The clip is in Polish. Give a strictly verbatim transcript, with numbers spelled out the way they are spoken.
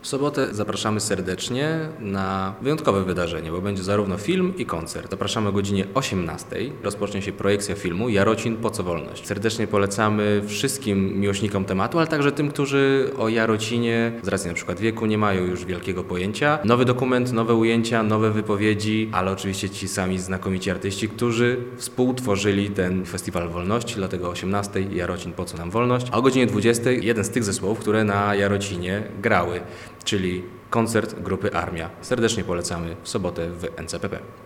W sobotę zapraszamy serdecznie na wyjątkowe wydarzenie, bo będzie zarówno film i koncert. Zapraszamy o godzinie osiemnastej. Rozpocznie się projekcja filmu Jarocin po co wolność. Serdecznie polecamy wszystkim miłośnikom tematu, ale także tym, którzy o Jarocinie z racji na przykład wieku nie mają już wielkiego pojęcia. Nowy dokument, nowe ujęcia, nowe wypowiedzi, ale oczywiście ci sami znakomici artyści, którzy współtworzyli ten Festiwal Wolności, dlatego o osiemnastej Jarocin po co nam wolność, a o godzinie dwudziestej jeden z tych zespołów, które na Jarocinie grały, czyli koncert grupy Armia. Serdecznie polecamy w sobotę w N C P P.